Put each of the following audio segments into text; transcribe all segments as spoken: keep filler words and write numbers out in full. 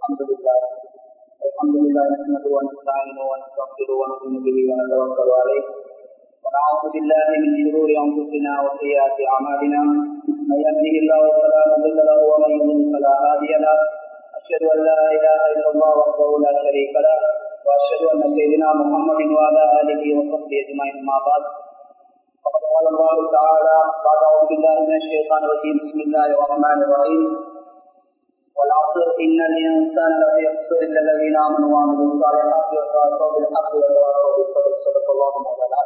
الحمد لله الحمد لله نحمده ونستعينه ونستغفره ونؤمن به ونتوكل عليه ونعوذ بالله من شرور انفسنا وسيئات اعمالنا من يهده الله فلا مضل له ومن يضلل فلا هادي له اشهد ان لا اله الا الله وحده لا شريك له واشهد ان سيدنا محمد وعلى اله وصحبه اجمعين اما بعد فقد قال الله تعالى بعد اعوذ بالله من الشيطان الرجيم بسم الله الرحمن الرحيم والعصر ان الانسان لفي خسر الا الذين امنوا وعملوا الصالحات وتواصوا بالحق وتواصوا بالصبر صدق الله مولانا.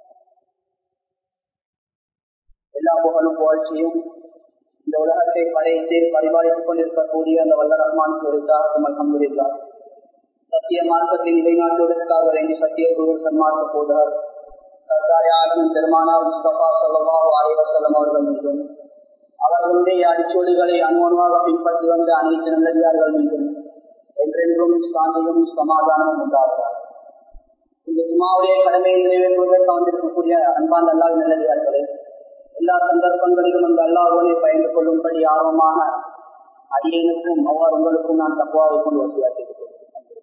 எல்லா புகழும் புகழ்ச்சியும் இந்த உலகத்தை படைத்து பரிபாலித்துக் கொண்டிருக்கக்கூடிய அந்த வல்ல ரஹ்மானுக்கு உரித்தாகும். அல்ஹம்துலில்லாஹ். சத்திய மார்க்கத்தின் நிலைநாட்டுவதற்காக வேண்டி சத்திய தூதர் சன்மார்க்க போதகர் சர்தார் ஆலம் பெருமானார் முஸ்தபா ஸல்லல்லாஹு அலைஹி வஸல்லம் அவர்கள் மீதும் அவர்களுடைய அடிச்சொலிகளை அனுமதியாக பின்பற்றி வந்த அனைத்து நல்லடியார்கள் மீதும் என்றென்றும் சாந்தியும் சமாதானமும் உண்டாகிறார். இந்த ஜுமாவுடைய கடமையை நிறைவேற்றுவதற்கு வந்திருக்கக்கூடிய அன்பான அல்லாஹ் நல்லடியார்களே, எல்லா சந்தர்ப்பங்களிலும் அந்த அல்லாஹ்வை பயந்து கொள்ளும்படி ஆர்வமாக அடியனுக்கும் அவ்வாறு உங்களுக்கும் நான் தக்வாவை கொண்டு வசியாக்கிக் கொள்கிறேன்.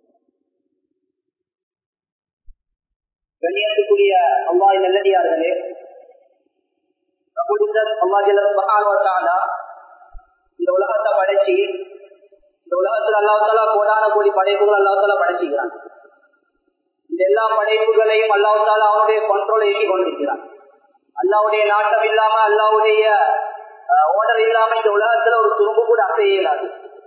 கண்ணியத்துக்குரிய அல்லாஹ் நல்லடியார்களே, இந்த உலகத்தை படைச்சி இந்த உலகத்தில் அல்லாஹ் தஆலா கோடான கோடி படைப்புகள் அல்லாஹ் தஆலா படைச்சுக்கிறான். இந்த எல்லா படைப்புகளையும் அல்லாஹ் தஆலா அவனுடைய கண்ட்ரோலை இயக்கி கொண்டிருக்கிறான். அல்லாஹ்வுடைய நாட்டம் இல்லாம அல்லாஹ்வுடைய ஓர்டர் இல்லாம இந்த உலகத்துல ஒரு துரும்பு கூட அசைய இயலாது.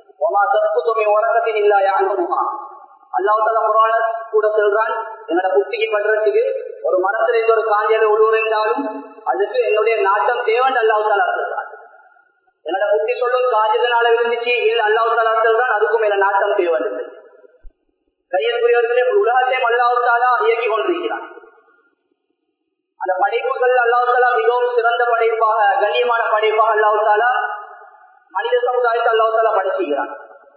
அல்லாஹ் தஆலா குர்ஆன்ல கூட சொல்றான், என்னோட புத்திக்கு பண்றதுக்கு ஒரு மரத்துல இருந்து ஒரு காஞ்சல உழுவுறைந்தாலும் அதுக்கு என்னுடைய நாட்டம் தேவன் அல்லாஹ் தஆலா சொல்றான். என்னோட புத்தி சொல்லும் காஞ்சனால இருந்துச்சு இல்ல அல்லாஹ் தஆலா சொல்றான் அதுக்கும் என்ன நாட்டம் தேவன் இல்லை. கையற்குரியவர்களே, உலகத்தையும் அல்லாஹ் தஆலா இயக்கி கொண்டிருக்கிறான். அந்த படைப்புகள் அல்லாஹ் தஆலா மிகவும் சிறந்த படைப்பாக கண்ணியமான படைப்பாக அல்லாஹ் தஆலா மனித சமுதாயத்தை அல்லாஹ் தஆலா படைச்சுகிறான்.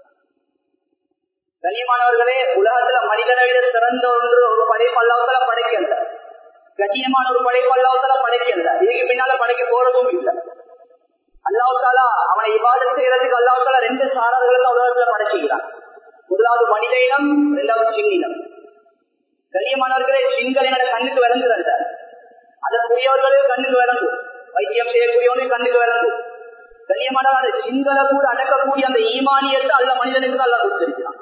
கண்ணியமானவர்களே, உலகத்துல மனிதனை விட சிறந்த ஒன்று ஒரு படைப்பு அல்லாஹ் தஆலா படைக்கல. கண்ணியமான ஒரு படைப்பு அல்லாஹ் தஆலா படைக்கல. இதுக்கு பின்னால படைக்க போறதும் இல்லை. அல்லாஹ் தஆலா அவனை இபாதத் செய்யறதுக்கு அல்லாஹ் தஆலா ரெண்டு சாரர்களை உலகத்துல படைச்சுகிறான். முதலாவது மனித இனம், இரண்டாவது சின்னினம். கண்ணியமானவர்களே, சிங்கள் என்னோட கண்ணுக்கு விளங்குறத அதற்குரியவர்களே கண்ணுக்கு விளங்கும், வைத்தியம் செய்யக்கூடியவனே கண்ணுக்கு விளங்கும். கண்ணியமானவர் அந்த சிங்களை கூட அடக்கக்கூடிய அந்த ஈமானியத்தை அல்ல மனிதனுக்கு அல்ல கொடுத்திருக்கிறான்.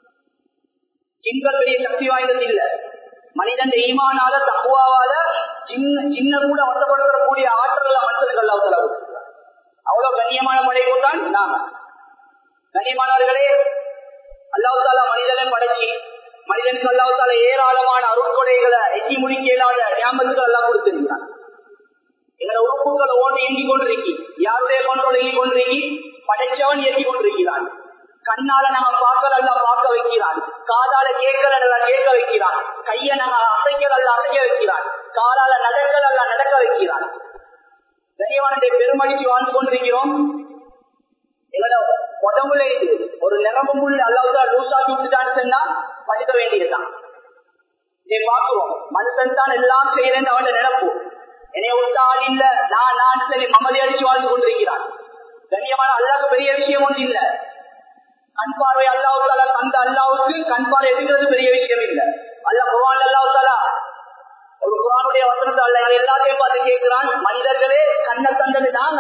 சிங்கள் பெரிய சக்தி வாய்ந்தது இல்ல. மனிதன் ஈமானால தக்குவாவால சின்ன சின்ன கூட வசப்படுத்தக்கூடிய ஆற்றல் மனுஷனுக்கு அல்லாஹ் தஆலா கொடுத்திருக்கிறான். அவ்வளவு கண்ணியமான படைப்பு தான் நாம. கண்ணியமானவர்களே, அல்லாஹ் தஆலா மனிதனை படைச்சி மனிதனுக்கு அல்லாஹ் தஆலா ஏராளமான அருட்கொடைகளை எண்ணி முடிக்க இயலாத நியாமத்துகள் எல்லாம் கொடுத்திருக்கிறான். எங்களை உறுப்புகளை ஓட்டு இயங்கி கொண்டிருக்கி யாருடைய கண்ட்ரோல் இயங்கி கொண்டிருக்கி படைச்சவன் இயக்கி கொண்டிருக்கிறான். கண்ணால நாங்க பார்க்கல அல்ல பார்க்க வைக்கிறான், காதால கேட்கல அல்ல கேட்க வைக்கிறான், கைய நாங்க அசைக்கல அல்ல அசைக்க வைக்கிறான், காலால நடக்கல அல்ல நடக்க வைக்கிறான். கண்ணியவானுடைய பெருமடிச்சு வாழ்ந்து கொண்டிருக்கிறோம். எங்களோட உடம்புல இது ஒரு நிரம்பு முள்ள அல்லாஹ் லூசாக்கி விட்டுட்டான்னு சொன்னா படிக்க வேண்டியதுதான். இதை பார்க்கிறோம், மனுஷன் தான் எல்லாம் செய்யறேன்னு அவன் நினைப்பு. என்னைய விட்டா ஆள் இல்ல, நான் நான் சரி மமதி அடிச்சு வாழ்ந்து கொண்டிருக்கிறான். கண்ணியமான அல்லாஹ்வுக்கு பெரிய விஷயம் ஒன்று இல்ல. கண் பார்வை அல்லாஹ் தஆலா அந்த அல்லாஹ்வுக்கு கண் பார்வை எடுக்கிறது பெரிய விஷயம் இல்ல. அல்லாஹ் குர்ஆன்ல அல்லாஹ் தஆலா ஒரு குர்ஆனுடைய வசனத்தை அல்லாஹ் எல்லாத்தையும் பார்த்து கேட்கிறான், மனிதர்களே கண்ணை தந்தது நாங்க,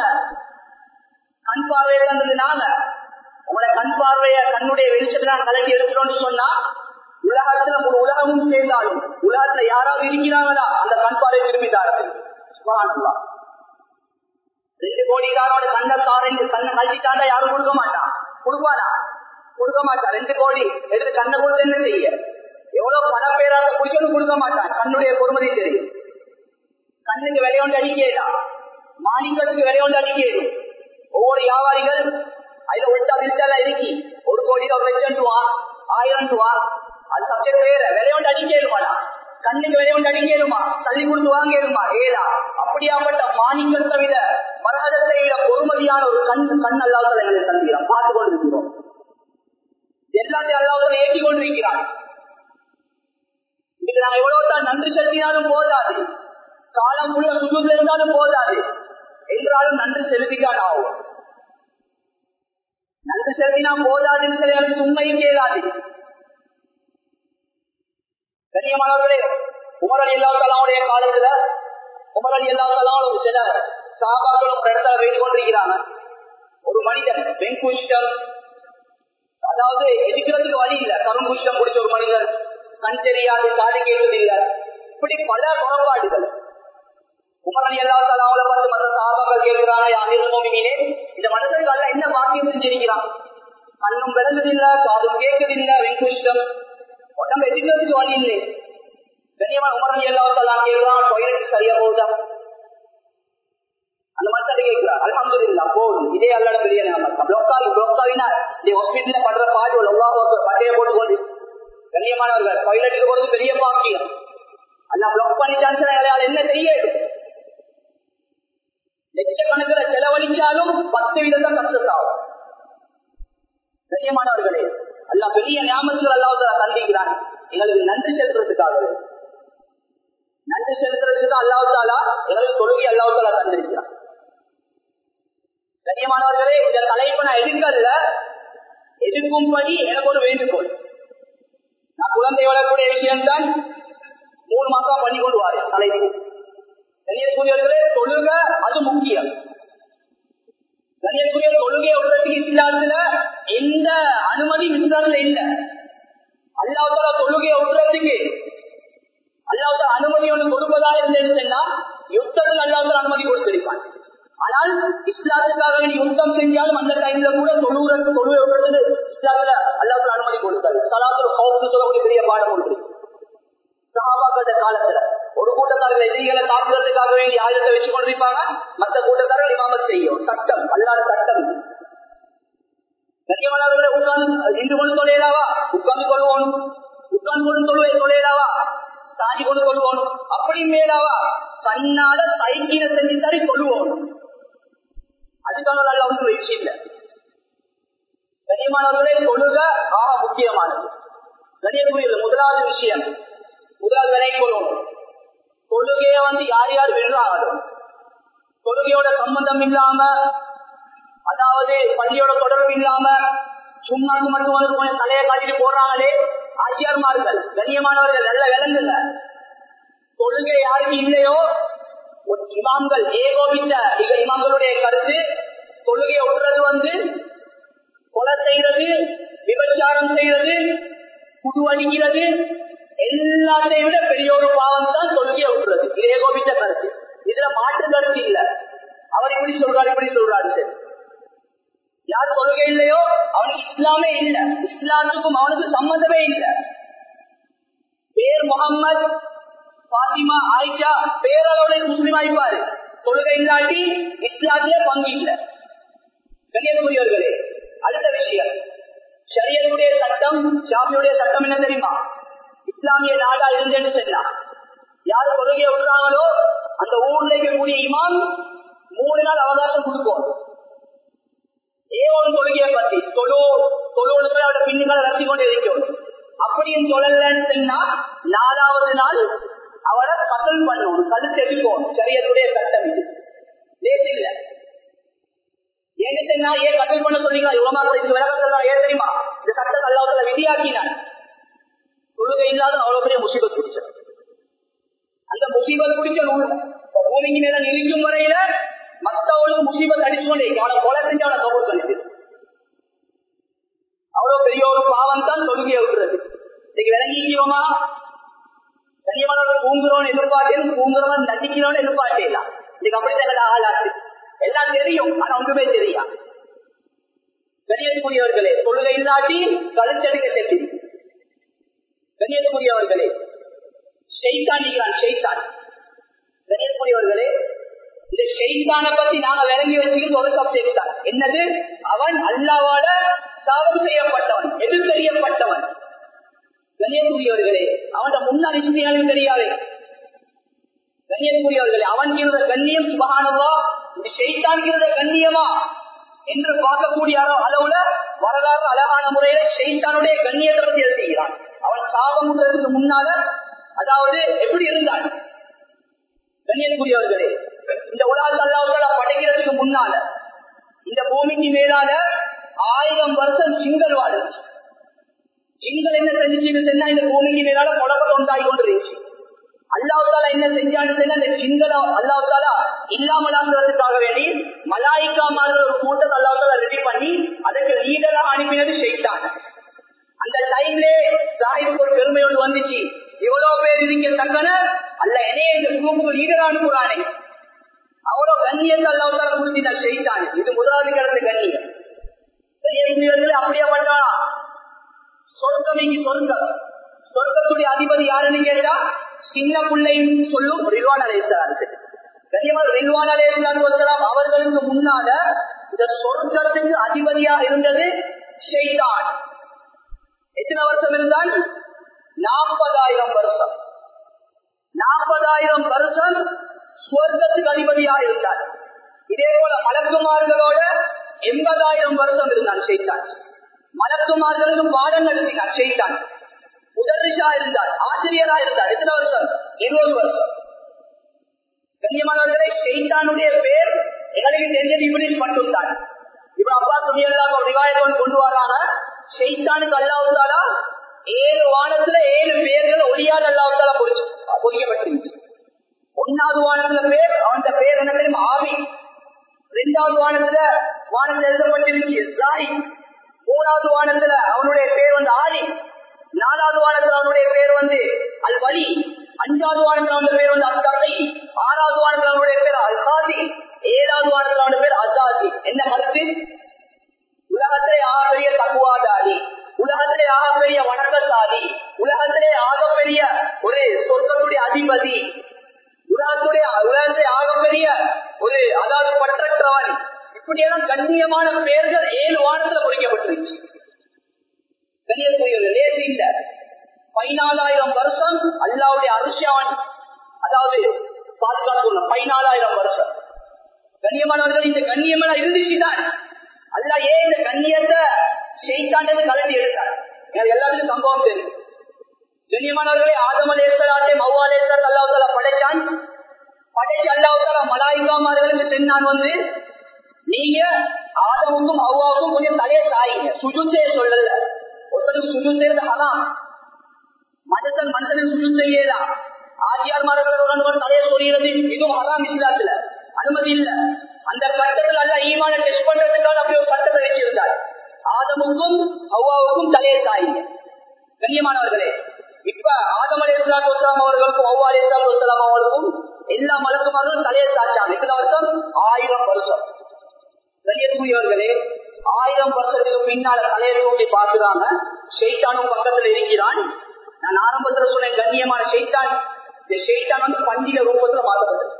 கண் பார்வையை தந்தது நாங்க. உங்களோட கண் பார்வைய கண்ணுடைய வெளிச்சத்தை நான் கலட்டி எடுக்கிறோம்னு சொன்னா உலகத்துல ஒரு உலகமும் சேர்ந்தாலும் உலகத்துல யாராவது இருக்கிறாங்களா அந்த கண் பார்வை விரும்பிட்டார்கள். சுப்ஹானல்லாஹ். ரெண்டு கோடிக்காரோட கண்ணை தாரண்டு கண்ணை கழட்டிட்டாண்டா யாரும் கொடுக்க மாட்டான். கொடுப்பானா? கொடுக்க மாட்டான். ரெண்டு கோடி எடுத்து கண்ணை கொடுத்து என்ன செய்ய? எவ்வளவு பண பேராக குடிச்சோன்னு கொடுக்க மாட்டான். கண்ணுடைய பொறுமதி தெரியும். கண்ணுக்கு விலையொண்டு அடிக்கலாம், மாணிக்கத்துக்கு விலையொண்டு அடிக்கணும். ஒவ்வொரு வியாபாரிகள் அதுல உள்டா பிரிச்சால இருக்கி ஒரு கோடி ஒரு லட்சம் ரூபா ஆயிரம் ரூபா அது சப்ஜெக்ட் வேற விலையொண்டு அடிக்கலுமாடா. கண்ணுக்கு விலையொண்டு அடிக்கலுமா, தள்ளி கொடுத்து வாங்கலுமா? ஏதா அப்படியாப்பட்ட மாணிக்கத்தை விட மரகதத்தை விட பொறுமதியான ஒரு கண் கண் அல்லாஹ் எங்களை தந்திரம் பார்த்து கொண்டிருக்கிறோம். எல்லாத்தையும் அல்லாஹ் ஏற்றி கொண்டிருக்கிறான். இதுக்கு நாங்க எவ்வளவு தான் நன்றி செலுத்தினாலும் போதாது, காலம் உள்ள சுற்றுல இருந்தாலும் போதாது, என்றாலும் நன்றி செலுத்திக்கான் ஆகும். நன்றி செலுத்தினா போதாதுன்னு சில சும்மையும் கேளாது. கண்ணியமானவர்களே, உமர் அலி அல்லாஹ் தஆலாவுடைய காலத்துல உமர் அலி அல்லாஹ் தஆலா ஒரு சில சஹாபாக்களும் ஒரு இடத்துல வைத்து கொண்டிருக்கிறாங்க. ஒரு மனிதன் வெண்குஷ்டம், அதாவது எதிர்க்கிறதுக்கு வழி இல்லை, கருங்குஷ்டம் பிடிச்ச ஒரு மனிதன், கண் தெரியாது, காது கேட்பது இல்லை, இப்படி பல குறைபாடுகள். உமர் அலி அல்லாஹ் தஆலாவுல பார்த்து மற்ற சஹாபாக்கள் கேட்கிறாங்க, அமீருல் முஃமினீனே, இந்த மனுஷனுக்கு அல்ல என்ன பாக்கியம் செஞ்சிருக்கிறான்? கண்ணும் விளங்குதில்லை, காதும் கேட்கதில்லை, வெண்குஷ்டம், உடம்பு எதிர்க்கிறதுக்கு வழி இல்லை. கண்ணியமான உமர் அலி அல்லாஹ் தஆலா கேட்கிறான், டாய்லெட் சரியா போகுதா? அந்த மனுஷன் கேட்கிறார், அல்ஹம்துலில்லாஹ் போதும், இதே அல்லாஹ்வுடைய பெரிய நியமத். ப்ளோக்காவி ப்ளோக்காவினா இந்த ஹாஸ்பிட்டல்ல பண்ற பாடுகள் அல்லாஹ் பட்டைய போட்டுக்கொண்டு. கண்ணியமானவர்கள், டாய்லெட்டுக்கு போறது பெரிய பாக்கியம். அல்லாஹ் ப்ளாக் பண்ணிட்டான்னு என்ன செய்ய? லட்சக்கணக்கில் செலவழிச்சாலும் பத்து வீதம் தான் சக்சஸ் ஆகும். கண்ணியமானவர்களே, அல்லாஹ் பெரிய நியமத்துகள் அல்லாஹ் தந்திக்கிறான். எங்களுக்கு நன்றி செலுத்துறதுக்காக, நன்றி செலுத்துறதுக்கு தான் அல்லாஹ் தஆலா எங்களுக்கு தொழுகை அல்லாஹ் தஆலா தந்திருக்கிறான். கண்ணியமானவர்களே, இந்த தலைப்பை நான் எதிர்க்கல்ல, எதிர்க்கும்படி எனக்கு ஒரு வேண்டுகோள். நான் குழந்தை வளரக்கூடிய விஷயம்தான் மூணு மாசம் பண்ணி கொண்டு வாரு தலைப்பு. கண்ணியக்குரியவர்களே, தொழுக அது முக்கியம். கண்ணியக்குரிய தொழுகையை விடுறதுக்கு இஸ்லாத்துல எந்த அனுமதி இஸ்லாத்துல இல்லை. அல்லாஹ் தஆலா தொழுகையை விடுறதுக்கு அல்லாஹ் தஆலா அனுமதி ஒன்று கொடுப்பதா இருந்ததுன்னா யுத்தத்தில் அல்லாஹ் தஆலா அனுமதி கொடுத்திருப்பான். ஆனால் இஸ்லாத்துக்காக நீ யுத்தம் செஞ்சாலும் அந்த டைம்ல கூட தொழுகிறது தொழுகை விடுறது இஸ்லாத்துல அல்லாஹ் தஆலா அனுமதி கொடுத்தாரு. ஸலாத்துல் ஹௌஃப்னு சொல்லக்கூடிய பெரிய பாடம் உண்டு. சஹாபாக்களுடைய காலத்துல ஒரு கூட்டத்தார்கள் எதிரிகளை தாக்குவதற்காக வேண்டி ஆயுதத்தை வச்சு கொண்டிருப்பாங்க, மற்ற கூட்டத்தார்கள் இமாமத் செய்யும். சட்டம், அல்லாத சட்டம். கண்ணியமானவர்களை உட்கார்ந்து இன்று கொண்டு தொலையலாவா? உட்கார்ந்து கொள்வோம். உட்கார்ந்து கொண்டு தொழுவை தொலையலாவா? சாஞ்சி கொண்டு கொள்வோம். அப்படி மேலாவா? கண்ணால சைக்கிளை செஞ்சு சரி கொள்வோம். அதுக்காக அல்ல ஒன்றும் வச்சு இல்லை. கண்ணியமானவர்களே, தொழுக ஆக முக்கியமானது. கண்ணியக்குரியது முதலாவது விஷயம், முதலாவது விலை கொள்வோம். தொழுகைய வந்து யார் யார் வெல்றாங்களோ, தொழுகையோட சம்பந்தம் இல்லாம, அதாவது பள்ளியோட தொடர்பு இல்லாம சும்மாக்கு மட்டும் வந்து கொஞ்சம் தலையை காட்டிட்டு போடுறாங்களே ஆச்சியார்மார்கள். கண்ணியமானவர்கள் நல்ல விளங்குங்க, தொழுகை யாருக்கு இல்லையோ இமாம்கள் ஏகோபித்த இமாம்களுடைய கருத்து, தொழுகையை விடுறது வந்து கொலை செய்யறது, விபச்சாரம் செய்யறது, குடு அடிக்கிறது, எல்லாத்தையும் விட பெரிய ஒரு பாவம் தான் தொழுகையை விடுறது. இது ஏகோபித்த கருத்து. இதுல மாற்று கருத்து இல்ல. அவர் இப்படி சொல்றாரு, இப்படி சொல்றாரு. சரி, யார் தொழுகை இல்லையோ அவனுக்கு இஸ்லாமே இல்ல, இஸ்லாத்துக்கும் அவனுக்கு சம்மந்தமே இல்ல. பேர் முகம்மது, பாத்திமா, ஆயிஷா பேரளவுடைய முஸ்லிம் ஆயிப்பாரு, தொழுகை இல்லாட்டி இஸ்லாத்திலே பங்கு இல்லை. கண்ணியக்குரியவர்களே, அடுத்த விஷயம், ஷரியத்துடைய சட்டம், ஷாஃபியுடைய சட்டம் என்ன தெரியுமா? இஸ்லாமிய நாடா இருந்தேன்னு சொன்னா யாரு தொழுகையை விடுறாங்களோ அந்த ஊர்ல இருக்கக்கூடிய இமாம் மூணு நாள் அவகாசம் கொடுக்கும். ஏழு தொழுகையை பத்தி தொழு தொழுன்னு சொல்லி அவருடைய பின்னுகளை ரத்தி கொண்டு இருக்கும். அப்படியும் சொல்லலன்னு சொன்னா நாலாவது நாள் அவரை கத்தல் பண்ணணும், கழுத்து எடுக்கும். ஷரியத்துடைய சட்டம் இது லேட் இல்ல. ஏன்னு சொன்னா ஏன் கத்தல் பண்ண சொல்றீங்க? இவ்வளவு இதுக்கு விளக்கம் ஏன் தெரியுமா? இந்த சட்டத்தை அல்லாஹ் விதியாக்கினான். தொழுகை இல்லாத அவ்வளவு பெரிய முசீபத் பிடிச்ச அந்த முசீபத் பிடிச்ச பூமிக்கு மேல நிற்கும் வரையில மற்றவங்களுக்கு முசீபத் அடிச்சு கொண்டே அவனை கொலை செஞ்சு அவனை கபூர் பண்ணிட்டு அவ்வளவு பெரிய ஒரு பாவம் தான் தொழுகையை விடுறது. இன்னைக்கு விளங்கிக்கிறோமா? கண்ணியமானவர்கள் தூங்குறோன்னு எதிர்பார்த்தேன், தூங்குறவன் நடிக்கிறோன்னு எதிர்பார்த்தே இல்ல. இன்னைக்கு அப்படித்தான் ஆளாச்சு. எல்லாம் தெரியும், ஆனா ஒன்றுமே தெரியா. கண்ணியத்துக்குரியவர்களே, தொழுகை இல்லாட்டி கழுத்தடிக்க செஞ்சு. கண்ணியத்துக்குரியவர்களே, ஷைத்தான் இருக்கிறான், ஷைத்தான். கண்ணியத்துக்குரியவர்களே, இந்த ஷைத்தானை பத்தி நாங்க விளங்கி வச்சுக்கிட்டு ஒரு சப்ஜெக்ட் தான். என்னது? அவன் அல்லாஹ்வால சாபம் செய்யப்பட்டவன், எதிர்த்தெறியப்பட்டவன். கண்ணியத்துக்குரியவர்களே, அவன் முன்னாள் விஷயம் தெரியாவே. கண்ணியத்துக்குரியவர்களே, அவன் இருந்த கண்ணியம் சுபஹானல்லாஹ், இந்த ஷைத்தான் இருந்த கண்ணியமா என்று பார்க்கக்கூடிய அளவுல வரலாறு அழகான முறையில ஷைத்தானுடைய கண்ணியத்தை பற்றி எழுதுகிறான். அவன் சாபமுன்றதுக்கு முன்னால அதாவது எப்படி இருந்தான்? கண்ணியத்துக்குரியவர்களே, இந்த உலகத்தை அல்லாஹ் படைக்கிறதுக்கு முன்னால இந்த பூமிக்கு மேலால ஆயிரம் ஆயிரம் வருஷம் சிங்கள் வாழ்ந்துச்சு. சிங்கள் என்ன செஞ்சுச்சுன்னு சொன்னா இந்த பூமிக்கு மேலால குழப்பத்தை உண்டாகி கொண்டிருந்துச்சு. அல்லாஹ்வுத்தாலா என்ன செஞ்சான்னு சொன்னா இந்த சிங்கள அல்லாஹ்வுத்தாலா இல்லாமலாக்குறதுக்காக வேண்டி மலாயிக்காமார்கள் ஒரு கூட்டத்தை அல்லாஹ்வுத்தாலா ரெடி பண்ணி அதுக்கு லீடராக அனுப்பினது ஷைத்தான். அந்த டைம்ல சாஹிபுக்கு ஒரு பெருமை ஒன்று வந்துச்சு. எவ்வளவு பேர் இருக்க தக்கன அல்ல என்னையே இந்த குரூப்புக்கு லீடரா அனுப்புறானே, அவ்வளவு கண்ணியத்தை அல்லாஹ்வுத்தாலா கொடுத்தினா ஷைத்தான். இது முதலாவது கிடந்த கண்ணியம். அப்படியே பண்ணானா சொர்க்கம் இங்கு சொர்க்கம். சொர்க்கத்துடைய அதிபதி யாருன்னு கேட்டா சின்ன பிள்ளை சொல்லும் ரில்வான் அலைஹிஸ்ஸலாம். கண்ணியமான ரில்வான் அலைஹிஸ்ஸலாம் அவர்களுக்கு முன்னால இந்த சொர்க்கத்துக்கு அதிபதியா இருந்தது ஷைத்தான். எத்தனை வருஷம் இருந்தால் நாற்பதாயிரம் வருஷம். நாற்பதாயிரம் வருஷம் சொர்க்கத்துக்கு அதிபதியா இருந்தார். இதே போல மலக்குமார்களோட எண்பதாயிரம் வருஷம் இருந்தான் ஷைத்தான். மலக்குமார்களுக்கும் பாடம் நடத்தினார் ஷைத்தான். முதலிஷா இருந்தார், ஆசிரியரா இருந்தார். எத்தனை வருஷம்? இருபது வருஷம். கண்ணியமானவர்களே, ஷைத்தானுடைய பேர் எங்களுக்கு தெரிஞ்சது இப்லீஸ் மட்டும்தான். இப்ப அப்பா சுமியல்லாஹ் ஒரு ரிவாயத்தை கொண்டு வராங்க. ஷைத்தானுக்கு அல்லாஹ் தஆலா ஏழு வானத்துல ஏழு பேர்கள் ஒளியால் அல்லாஹ் தஆலா பொறிச்சு பொறிக்கப்பட்டிருந்துச்சு. ஒன்னாவது வானத்துல பேர் அவன் பேர் என்ன தெரியுமா? ஆவி. இரண்டாவது வானத்துல வானத்தில் எழுதப்பட்டிருந்துச்சு சாரி. மூணாவது வானத்துல அவனுடைய பேர் வந்து ஆலி. நாலாவது வானத்தில் அவனுடைய பேர் வந்து அல் வலி. அஞ்சாவது வானத்தில் அவனுடைய பேர் வந்து அல்தகை. ஆறாவது வானத்தில் அவனுடைய பேர் அல் காதி. ஏழாவது வானத்தில் அவனுடைய பேர் அசாதி. என்ன கருத்து? உலகத்திலே ஆகப்பெரிய தக்குவாதாரி, உலகத்திலே ஆகப்பெரிய வணக்கசாலி, உலகத்திலே ஆகப்பெரிய ஒரு சொர்க்கத்துடைய அதிபதி, உலகத்துடைய உலகத்தை ஆகப்பெரிய ஒரு அதாவது பற்றற்றவன், இப்படியெல்லாம் கண்ணியமான பெயர்கள் ஏழு வானத்துல பொறிக்கப்பட்டிருச்சு. பதினாலாயிரம் வருஷம் அல்லாவுடைய அரிசியான் அதாவது பாதுகாப்பு பதினாலாயிரம் வருஷம். கண்ணியமானவர்கள் இந்த கண்ணியமெல்லாம் இருந்துச்சுதான். அல்லா ஏன் இந்த கண்ணியத்தை ஷைத்தாண்டது கலந்து எடுத்தார்? எனக்கு எல்லாத்துக்கும் சம்பவம் தெரியும். கண்ணியமானவர்களே, ஆதம் அலைஹிஸ்ஸலாம் ஹவ்வா அலைஹிஸ்ஸலாம் அல்லாஹ் தஆலா படைச்சான். படைச்சு அல்லாஹ் தஆலா மலாயிகாமார்களுக்கு சொன்னான் வந்து நீங்க ஆதமுக்கும் ஹவ்வாவுக்கும் கொஞ்சம் தலையை சாயுங்க. சுஜூத் செய்ய சொல்லல. ஒருத்தருக்கு சுஜூத் செய்யறது ஹராம். மனுஷன் மனுஷனுக்கு சுஜூத் செய்யலாம். ஆசியார்மார்கள் தலையை சொல்கிறது இதுவும் ஹராம். இஸ்லாத்துல அனுமதி இல்ல. அந்த கட்டத்தில் அல்ல ஈமான டெஸ்ட் பண்றதுக்காக அப்படி ஒரு கட்டத்தை வச்சிருந்தார். ஆதமுக்கும் ஹவ்வாவுக்கும் தலையை சாயுங்க. கண்ணியமானவர்களே, இப்ப ஆதம் அலைஹிஸ்ஸலாத்து வஸ்ஸலாம் அவர்களுக்கும் ஹவ்வா அலைஹிஸ்ஸலாத்து வஸ்ஸலாம் அவர்களுக்கும் எல்லா மலக்குமார்களும் தலையை சாய்ச்சாங்க. எத்தனை வருஷம்? ஆயிரம் வருஷம். கண்ணியத்துக்குரியவர்களே, ஆயிரம் வருஷத்துக்கு பின்னால தலையை தூக்கி பார்க்கிறாங்க. ஷைத்தானும் பக்கத்துல இருக்கிறான். நான் ஆரம்பத்துல சொன்னேன் கண்ணியமான ஷைத்தான். இந்த ஷைத்தான் வந்து பண்டிகை ரூபத்துல மாற்றப்பட்டிருக்கு.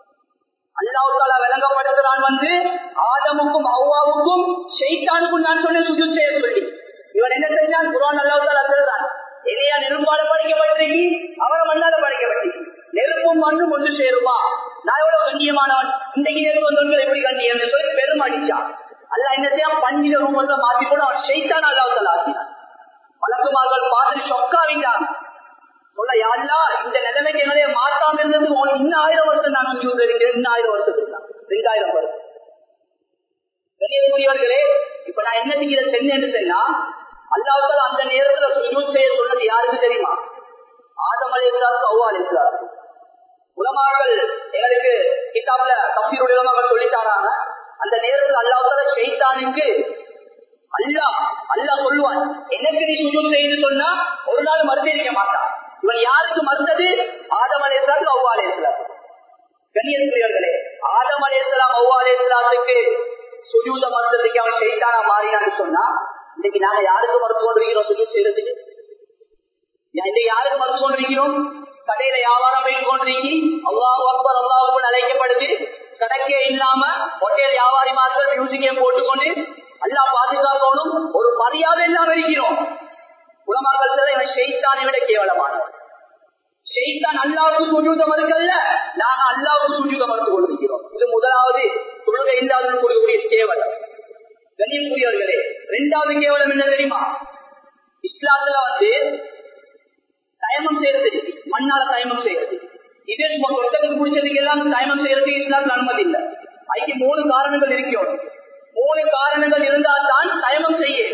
அல்லாஹ் தஆலா விளங்கப்படுத்துறான் வந்து ஆதமுக்கும் ஹவ்வாவுக்கும் ஷைத்தானுக்கும் நான் சொன்னேன் சுஜூத் செய்ய சொல்லி. இவன் என்ன செஞ்சான்? குர்ஆன் அல்லாஹ் தஆலா சொல்றான், என்னையா நெருப்பால படைக்கப்பட்டிருக்கி, அவரை மண்ணால படைக்கப்பட்டிருக்கி. நெருப்பும் மண்ணும் ஒன்று சேருமா? நான் எவ்வளவு கண்ணியமானவன், இன்றைக்கு நெருப்பு வந்தவர்கள் எப்படி கண்ணியம் சொல்லி பெரும் அடிச்சான். அல்ல என்ன செய்ய பண்டிகை ரூபத்துல மாத்தி கூட அவன் ஷைத்தான் அல்லாஹ் தஆலா ஆக்கினான். வழக்குமார்கள் பார்த்து சொக்காவிட்டான். சொல்ல யாருன்னா இந்த நிலைமைக்கு எங்களைய மாற்றாம இருந்தது இன்னும் ஆயிரம் வருஷம் நான் சுஜூத் இருக்கிறேன். இன்னும் ஆயிரம் வருஷத்துக்கு தான் ரெண்டாயிரம் வருஷம். கண்ணியத்துக்குரியவர்களே, இப்ப நான் என்ன செய்கிற செஞ்சேன்னு சொன்னா அல்லாஹ் தஆலா அந்த நேரத்துல சுஜூத் செய்ய சொன்னது யாருக்கு தெரியுமா? ஆதம் அலைஹிஸ்ஸலாம் ஹவ்வா அலைஹிஸ்ஸலாம். உலமாக்கள் எங்களுக்கு கிதாப்ல தஃசீருடைய உலமாக்கள் சொல்லி தராங்க. அந்த நேரத்துல அல்லாஹ் தஆலா ஷைத்தானுக்கு அல்லாஹ் அல்லாஹ் சொல்லுவான், எனக்கு நீ சுஜூத் செய்து சொன்னா ஒரு நாள் மறுத்திருக்க மாட்டான். இவன் யாருக்கு மறுத்தது? ஆதம் அலைஹிஸ்ஸலாம் ஹவ்வா அலைஹிஸ்ஸலாம். கண்ணியத்துக்குரியவர்களே, ஆதம் அலைஹிஸ்ஸலாம் ஹவ்வா அலைஹிஸ்ஸலாத்துக்கு சுஜூத மறுத்ததுக்கு அவன் ஷைத்தானா மாறினான்னு சொன்னா இன்னைக்கு நாங்க யாருக்கு மறுத்து கொண்டிருக்கிறோம் சுஜூத் செய்யறதுக்கு? இன்னைக்கு யாருக்கு மறுத்து கொண்டிருக்கிறோம்? கடையில வியாபாரம் போய் கொண்டிருக்கி அல்லாஹ் அக்பர் அல்லாஹ் அக்பர் அழைக்கப்படுது. கடைக்கே இல்லாம ஹோட்டல் வியாபாரிமார்கள் மியூசிக்கே போட்டுக்கொண்டு அல்லாஹ் பாதுகாக்கணும் ஒரு மரியாதை இல்லாம இருக்கிறோம். உலமாக்கள் இவன் ஷைத்தானை விட கேவலமானவன். ஷைத்தான் அல்லாஹ்வுக்கு சுஜூத மறுக்கல்ல, நாங்க அல்லாஹ்வுக்கு சுஜூத மறுத்து கொண்டிருக்கிறோம். இது முதலாவது தொழுகை இல்லாத கூடிய கேவலம். கண்ணியத்துக்குரியவர்களே, இரண்டாவது கேவலம் என்ன தெரியுமா? இஸ்லாத்துல வந்து தயமம் செய்யறது, மண்ணால தயமம் செய்யறது. இதே ஒட்டத்துக்கு பிடிச்சதுக்கு எல்லாம் தயமம் செய்யறதுக்கு இஸ்லாத்துல அனுமதி இல்லை. அதுக்கு மூணு காரணங்கள் இருக்கிறோம். மூணு காரணங்கள் இருந்தால் தான் தயமம் செய்ய.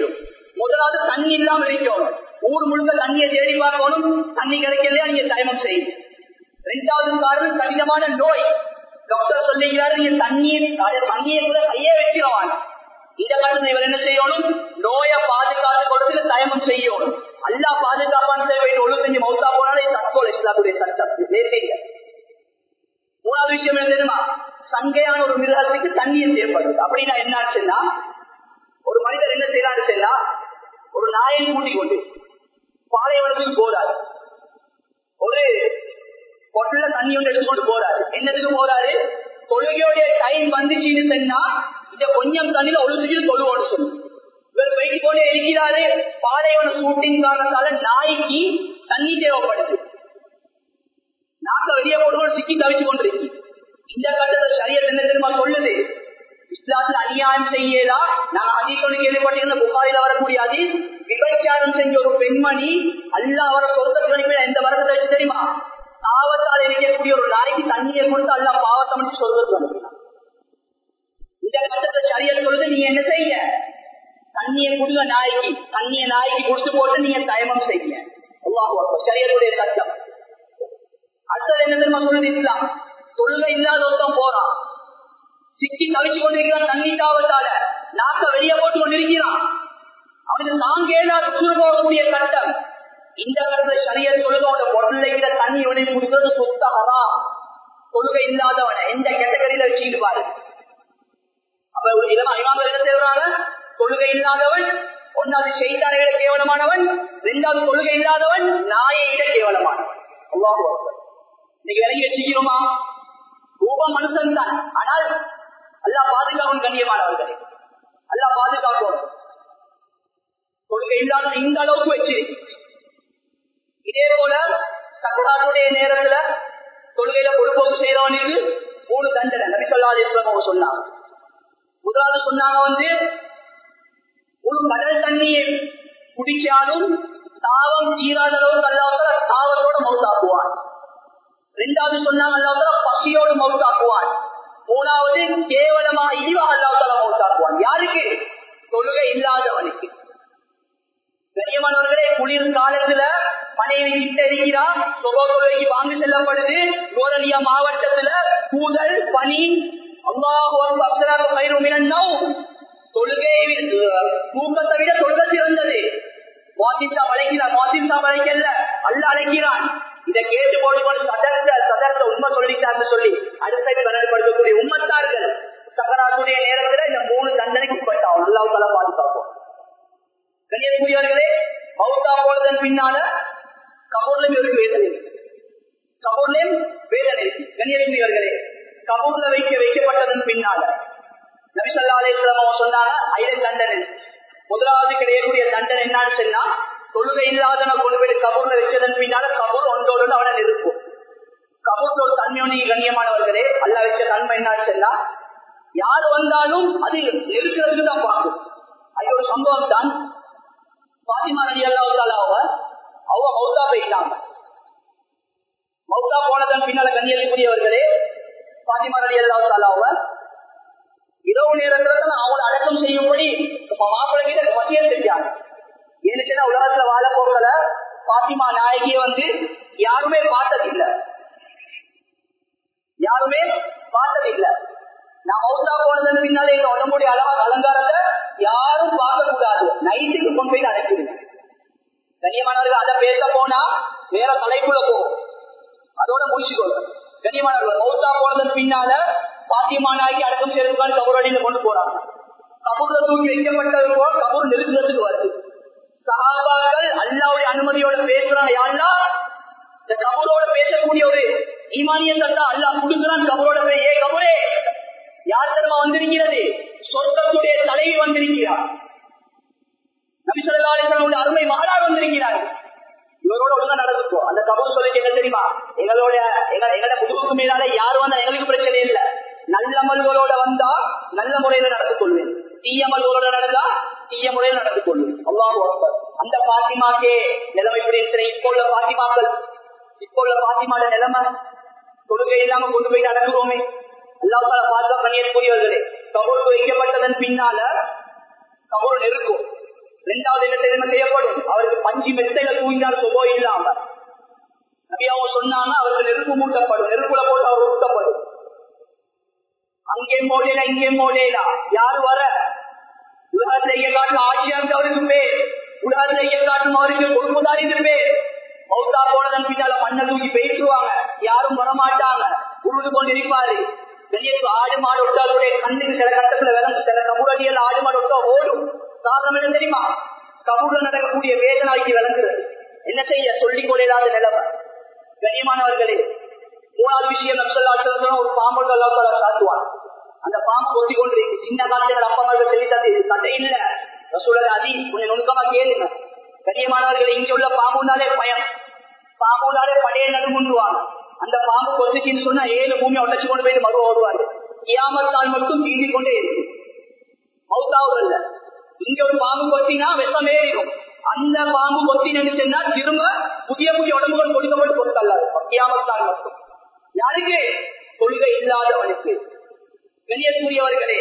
தண்ணி இல்லாம இருக்கணும். ஊர் முழுக்க தண்ணியை தேடி பார்க்கணும். தண்ணி கிடைக்கலையா நீங்க தயமம் செய்யுங்க. இரண்டாவது காரணம் கடினமான நோய். டாக்டர் சொல்லுகிறாரு நீங்க தண்ணியை தண்ணியை கூட கையே வச்சிருவாங்க. இந்த காலத்துல இவர் என்ன செய்யணும்? நோயை பாதுகாத்து கொடுத்து தயமம் செய்யணும். அல்லா பாதுகாப்பான ஒழு செஞ்சு மௌத்தா போனாலே தற்கொலை இஸ்லாத்துடைய சட்டம் தேசிய. மூணாவது விஷயம் என்ன தெரியுமா? சங்கையான ஒரு மிருகத்துக்கு தண்ணியை தேவைப்படுது. அப்படின்னா என்னாச்சுன்னா ஒரு மனிதர் என்ன செய்யறாரு சொன்னா ஒரு நாயை கூட்டிக் கொண்டு பாலைவனத்துக்கு போறாரு. ஒரு பொட்டல தண்ணி ஒன்று எடுத்துக்கொண்டு போறாரு. என்னதுக்கு போறாரு? தொழுகையோடைய டைம் வந்துச்சுன்னு சொன்னா இத கொஞ்சம் தண்ணியில ஒழுங்கு தொழுவோடு சொல்லு. இவர் போயிட்டு கொண்டே இருக்கிறாரு. பாலைவன ஷூட்டிங் காரணத்தால நாய்க்கு தண்ணி தேவைப்படுது. நாக்க வெளியே போட்டு சிக்கி தவிச்சு கொண்டிருக்கு. இந்த கட்டத்தில் ஷரியத் என்ன தெரியுமா சொல்லுது? இஸ்லாத்துல அநியாயம் செய்யலா. நான் அதிசொல்லி கேள்விப்பட்டிருந்த புகாரில வரக்கூடிய அதி விபச்சாரம் செஞ்ச ஒரு பெண்மணி அல்லா அவரை சொர்க்கத்துல எந்த வரத்தை வச்சு தெரியுமா? பாவத்தால் இருக்கக்கூடிய ஒரு நாய்க்கு தண்ணியை கொடுத்து அல்லா பாவத்தை மட்டும் சொர்க்கத்துக்கு அனுப்பினான். இந்த கட்டத்தில் ஷரியத் சொல்லுது நீங்க என்ன செய்ய? தண்ணியை கொடுங்க நாய்க்கு. தண்ணியை நாய்க்கு கொடுத்து போட்டு நீங்க தயமம் செய்யுங்க. அல்லாஹ் அக்பர். ஷரியத்துடைய சட்டம். அடுத்தது என்ன தெரியுமா சொல்லுது? இஸ்லாம் தொழுகை இல்லாத ஒருத்தம் போறான். சிக்கி தவிச்சு கொண்டிருக்கிறான் தண்ணி தாவத்தால. நாக்க வெளியே போட்டு கொண்டிருக்கிறான். அவனுக்கு தாங்கேலாத சுருபோகக்கூடிய கட்டம். இந்த கட்டத்துல ஷரியத் சொல்லுங்க அவனோட பொருளைக்கிற தண்ணி உடனே கொடுக்கிறது சொத்த ஹராம். தொழுகை இல்லாதவனை எந்த கேட்டகரியில வச்சுக்கிட்டு பாரு. அப்ப இமாம்கள் என்ன செய்வாங்க? தொழுகை இல்லாதவன் ஒன்னாவது ஷைத்தானை விட கேவலமானவன், இரண்டாவது தொழுகை இல்லாதவன் நாயை விட கேவலமானவன். அல்லாஹ் அக்பர். இன்னைக்கு விலகி வச்சுக்கிறோமா? ரூபா மனுஷன் தான். ஆனால் அல்லாஹ் பாதுகாக்கும் கண்ணியமானவர்களே. அல்லாஹ் பாதுகாக்கும். தொழுகை இல்லாத இந்த அளவுக்கு வச்சு இதே போல சக்கராத்துடைய நேரத்துல தொழுகையில பொறுப்போக்கு செய்யறவனுக்கு மூணு தண்டனை நபி ஸல்லல்லாஹு அலைஹி வஸல்லம் சொன்னாங்க. முதலாவது சொன்னாங்க வந்து ஒரு கடல் தண்ணியை குடிச்சாலும் தாவம் தீராத அளவுக்கு அல்லாஹ் தாவத்தோட மௌத்தாக்குவான். இரண்டாவது சொன்னாங்க அல்லாஹ் பசியோடு மௌத்தாக்குவான். மூணாவது கேவலமா இழிவாக அல்லாஹ் மௌத்தாக்குவான். யாருக்கு? தொழுகை இல்லாதவனுக்கு. கண்ணியமானவர்களே, குளிர் காலத்துல மனைவி கிட்ட இருக்கிறார், தொழுகைக்கு வாங்கி செல்லப்படுது. கோரலியா மாவட்டத்துல கூதல் பனி. அல்லாஹ் தொழுகை தூக்கத்தை விட தொழுகை சிறந்தது. வாசிசா அழைக்கிறான், வாசிசா அழைக்கல அல்ல அழைக்கிறான். இதை கேட்டு போட்டு சதர்த்த சதர்த்த உண்மை சொல்லிட்டான்னு சொல்லி அடுத்த கடற்படுத்தக்கூடிய உம்மத்தார்கள் சக்கராத்துடைய நேரத்துல இந்த மூணு தண்டனைக்கு உட்பட்டான். அல்லாஹ் தஆலா பாதுகாப்போம். கண்ணியக்கூடியவர்களே, மௌத்தா போனதன் பின்னால கபூர்லயும் ஒரு வேதனை, கபூர்லயும் வேதனை. கண்ணியக்கூடியவர்களே, கபூர்ல வைக்க வைக்கப்பட்டதன் பின்னால நபி ஸல்லல்லாஹு அலைஹி வஸல்லம் சொன்னாங்க ஐந்து தண்டனை. முதலாவது கிடையக்கூடிய தண்டனை என்னன்னு சொன்னா தொழுகை இல்லாதவனை கொண்டு போய் கபூர்ல வச்சதன் பின்னால கபூர் ஒன்றோடு அவனை நெருக்கும். கபூர்ல ஒரு தன்மையோட கண்ணியமானவர்களே, அல்லாஹ் வச்ச தன்மை என்னன்னு சொன்னா யார் வந்தாலும் அது நெருக்கிறதுக்கு தான் பார்க்கும். அது ஒரு சம்பவம் தான். பாத்திமா ரலியல்லாஹு தஆலா அவ மௌத்தா போயிட்டாங்க. மௌத்தா போனதன் பின்னால கண்ணியத்துக்குரியவர்களே, பாத்திமா ரலியல்லாஹு தஆலா இரவு நேரத்துல அவங்களை அடக்கம் செய்யும்படி மாப்பிள்ளை கிட்ட வசியம் செஞ்சாங்க. ஏன்னு உலகத்துல வாழ போகல பாத்திமா நாயகியை வந்து யாருமே பார்த்ததில்லை, யாருமே பார்த்ததில்லை. நான் மௌத்தா போனதன் பின்னாலே எங்க உடம்புடைய அழகா அலங்காரத்தை யாரும் பார்க்க கூடாது, நைட்டுக்கு கொண்டு போய் அடைச்சிருங்க. கண்ணியமானவர்கள் அதை பேச போனா வேற தலைக்குள்ள போகும், அதோட முடிச்சுக்கொள்ள. கண்ணியமானவர்கள் மௌத்தா போனதன் பின்னால பாத்திமா நாயகி அடக்கம் செய்யறதுக்கான கபூரடியில கொண்டு போறாங்க. கபூர்ல தூக்கி வைக்கப்பட்டது போல் கபூர் நெருங்குறதுக்கு வருது. சஹாபாக்கள் அல்லாஹ்வுடைய அனுமதியோட பேசுறாங்க. யாருன்னா இந்த கபூரோட பேசக்கூடிய ஒரு ஈமானியத்தை தான் அல்லாஹ் கொடுக்கிறான். கபூரோட போய் ஏ கபூரே யார் தர்மா வந்திருக்கிறது? சொர்க்கத்துடைய தலைவி வந்திருக்கிறார். நபி ஸல்லல்லாஹு அலைஹி வஸல்லம் அருமை மகளார் வந்திருக்கிறார். இவரோட ஒழுங்கா நடந்துக்கோ. அந்த கபூர் சொல்லி என்ன தெரியுமா? எங்களோட எங்களோட முதுகுக்கு மேலால யாரு வந்தா எங்களுக்கு பிரச்சனை இல்லை. நல்லமல்களோட வந்தா நல்ல முறையில நடந்து கொள்வேன், தீயமல்களோட நடந்தா தீய முறையில் நடந்து கொள்வேன். அல்லாஹ் அக்பர். அந்த பாத்திமாக்கே நிலைமை இப்படி. இப்போ உள்ள பாத்திமாக்கள், இப்போ உள்ள பாத்திமாட நிலைமை தொழுகை இல்லாம கொண்டு போய் நடக்குறோமே. அல்லாஹ் தஆலா பாதுகாப்பு பண்ணியக்கூடியவர்களே, கபூருக்கு வைக்கப்பட்டதன் பின்னால கபூர் நெருக்கும். இரண்டாவது என்ன தெரியுமா செய்யப்படும்? அவருக்கு பஞ்சு மெத்தையில தூங்கினார் சுபோ இல்லாம. நபி அவங்க சொன்னாங்க அவருக்கு நெருப்பு மூட்டப்படும், நெருப்புல போட்டு அவர் ஊட்டப்படும். அங்கே மோடேனா இங்கே மோடேனா யாரு வர? உலகத்துல ஐய காட்டும் ஆட்சியாருக்கு அவருக்கு பேர், உலகத்துல ஐய காட்டும் அவருக்கு பொறுப்புதாரிக்கு பேர். மௌத்தா போனதன் பின்னால மண்ணை தூக்கி பேசுவாங்க, யாரும் வரமாட்டாங்க, உருது கொண்டு இருப்பாரு. வெளியேற்று ஆடு மாடு ஒட்டாளுடைய கண்ணுக்கு சில கட்டத்துல விளங்கும், சில கபூரடியில் ஆடு மாடு ஒட்டா ஓடும். காரணம் என்ன தெரியுமா? கபூர்ல நடக்கக்கூடிய வேதனாய்க்கு விளங்குறது. என்ன செய்ய சொல்லிக் கொள்ளாத நிலைமை. கண்ணியமானவர்களே, மூணாவது விஷயம் நக்சல் ஒரு பாம்பு அல்லாஹ் சாத்துவான். அந்த பாம்பு கொட்டி கொண்டு இருக்கு. சின்ன காலத்துல அப்பமார்கள் சொல்லி தந்து கதை இல்ல ரசூலுல்லாஹி அதி கொஞ்சம் நுணுக்கமா கேளுங்க. கண்ணியமானவர்கள், இங்க உள்ள பாம்புனாலே பயம், பாம்புனாலே படையை நடுமுண்டுவாங்க. அந்த பாம்பு கொத்துச்சின்னு சொன்னா ஏழு பூமியை உடச்சு கொண்டு போயிட்டு மறு ஓடுவாரு. கியாமத் மட்டும் தீண்டி கொண்டே இருக்கு, மௌத்தாவுல. இங்க ஒரு பாம்பு கொத்தினா விஷம் ஏறிடும். அந்த பாம்பு கொத்தினு சொன்னா திரும்ப புதிய புதிய உடம்புகள் கொடுக்கப்பட்டு கொடுத்தல்ல. கியாமத் மட்டும் யாருக்கு? கொள்கை இல்லாதவனுக்கு. கண்ணியத்துரியவர்களே,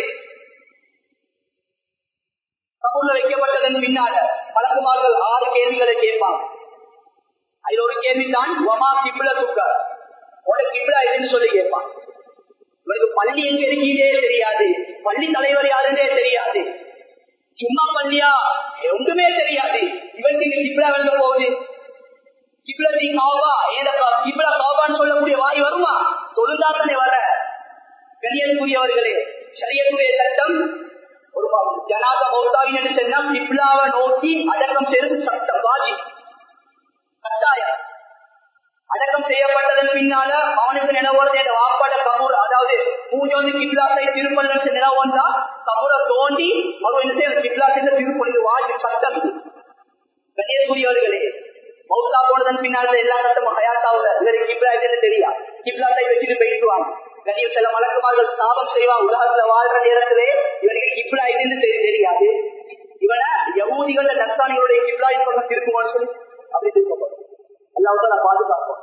கபூர்ல வைக்கப்பட்டதன் பின்னால மலக்குமார்கள் ஆறு கேள்விகளை கேட்பாங்க. அதுல ஒரு கேள்விதான் வமா கிப்ல துக்க, உனக்கு கிப்லா எதுன்னு சொல்லி கேட்பான். இவருக்கு பள்ளி எங்க இருக்கீங்களே தெரியாது, பள்ளி தலைவர் யாருன்னே தெரியாது, சும்மா பள்ளியா ஒன்றுமே தெரியாது. இவருக்கு கிப்லா எழுத போகுது. கிப்லத்தி காவா ஏதா கிப்லா காவான்னு சொல்லக்கூடிய வாய் வருமா? தொழுந்தாத்தனை வர. கண்ணியத்துரியவர்களே, ஷரியத்துடைய சட்டம் ஒரு ஜனாதா மௌத்தாவின் சொன்னா கிப்லாவை நோக்கி அடக்கம் செய்வது சட்டம், வாஜி, கட்டாயம். அடக்கம் செய்யப்பட்டதன் பின்னால அவனுக்கு நினைவுறது வாப்பாட கபூர், அதாவது பூஜை வந்து கிப்லாத்தை திருப்பல் நினைவு வந்தா கபூரை தோண்டி அவர் என்ன செய்ய கிப்லாத்தை திருப்பல் வாஜி சட்டம். கண்ணியத்துரியவர்களே, மௌத்தா போனதன் பின்னால எல்லா சட்டமும் ஹயாத்தாவுல இவருக்கு கிப்லா எதுன்னு தெரியா, கிப்லாத்தை வச்சுட்டு போயிடுவாங்க. கண்ணியம் சில மலக்குமார்கள் ஸ்தாபம் செய்வாங்க. உலகத்துல வாழ்ற நேரத்திலே இவருக்கு கிப்லா எதுன்னு தெரியாது. இவனை யகூதிகள் நஸ்தானிகளுடைய கிப்லா பக்கம் திருப்புவான்னு சொல்லி அப்படி திருப்பப்படும். அல்லாஹ்வுத்தாலா பாதுகாப்போம்.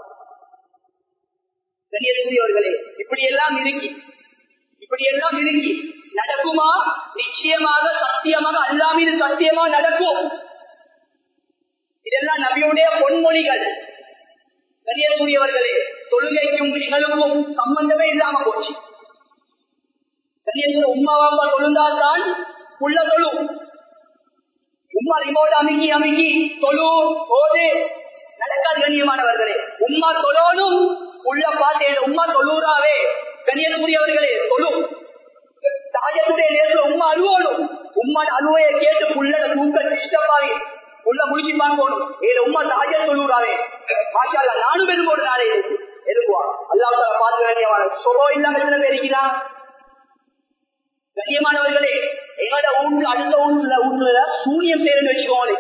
கண்ணியத்துரியவர்களே, இப்படி எல்லாம் இருக்கி இப்படி எல்லாம் இருக்கி நடக்குமா? நிச்சயமாக சத்தியமாக அல்லாஹ் மீது சத்தியமா நடக்கும். இதெல்லாம் நபியுடைய பொன்மொழிகள். கண்ணியத்துரியவர்களே, தொழுகைக்கும் எங்களுக்கும் சம்பந்தமே இல்லாம போச்சு. கண்ணியத்துல உம்மா வாப்பா தொழுந்தால்தான் உள்ள தொழு. உம்மா ரிமோட் அமுக்கி அமுக்கி தொழு போது நடக்காது. கண்ணியமானவர்களே, உம்மா தொழணும், உள்ள பாட்டு உம்மா தொழுறாவே. கண்ணியத்துரியவர்களே, தொழு. தாயத்துடைய நேரத்தில் உம்மா அழுவணும். உம்மா அழுவையை கேட்டு புள்ள தூக்க டிஸ்டர்பாகி உள்ள முடிச்சு பார்க்கணும். ஏழு உம்மா தாஜ தொழுறாவே. மாஷா அல்லாஹ், நானும் எதுவோடு நாளே எதுவா அல்லாஹ் பார்த்து வேண்டியவான சொலோ இல்லாம எத்தனை பேர் இருக்கிறான். கண்ணியமானவர்களே, எங்களோட வீட்டுல அடுத்த வீட்டுல வீட்டுல சூனியம் செய்யணும்னு வச்சுக்கோங்களே,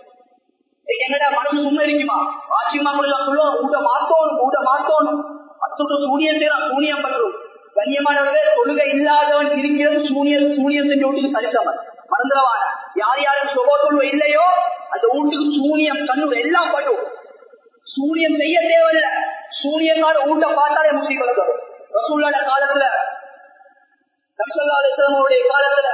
எங்கட மனசு உண்மை இருக்குமா? ஆட்சிமா ஊட்ட மாத்தோணும் ஊட்ட மாத்தோணும் அத்துட்டு சூனியம் செய்யலாம், சூனியம் பண்றோம். கண்ணியமானவர்களே, தொழுகை இல்லாதவன் இருக்கிறது சூனியம் சூனியம் செஞ்சு வீட்டுக்கு சரிசமன் மறந்துடவான. யார் யாருக்கு சுப தொழுவை இல்லையோ அந்த வீட்டுக்கு சூனியம் கண்ணூர் எல்லாம் பட்டும். சூனியம் செய்ய தேவையில்ல, சூனியங்கால ஊட்ட பார்த்தாலே முஸ்லிம்களை வரும். ரசூலுல்லாஹ் காலத்துல நபி ஸல்லல்லாஹு அலைஹி வஸல்லம் காலத்துல